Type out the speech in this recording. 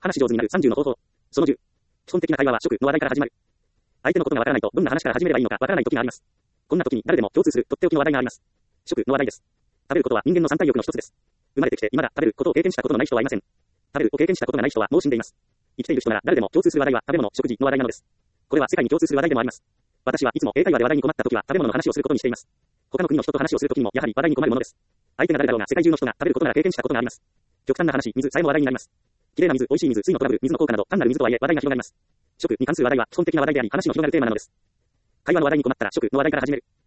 話し上手になる30の方法。その10。基本的な会話は食の話題から始まる。相手のことがわからないと、どんな話から始めればいいのかわからない時があります。こんな時に誰でも共通するとっておきの話題があります。食の話題です。食べることは人間の三大欲の一つです。生まれてきて未だ食べることを経験したことのない人はいません。食べるを経験したことがない人はもう死んでいます。生きている人なら誰でも共通する話題は食べ物、食事の話題なのです。これは世界に共通する話題でもあります。私はいつも英会話で話題に困った時は食べ物の話をすることにしています。他の国の人と話をする時にもやはり話題に困るものです。相手が誰だろうが世界中の人が食べることなら経験したことがあります。極端な話、水さえも話題になります。綺麗な水、美味しい水、水のトラブル、水の効果など単なる水とはいえ話題が広がります。食に関する話題は基本的な話題であり話の広がるテーマなのです。会話の話題に困ったら食の話題から始める。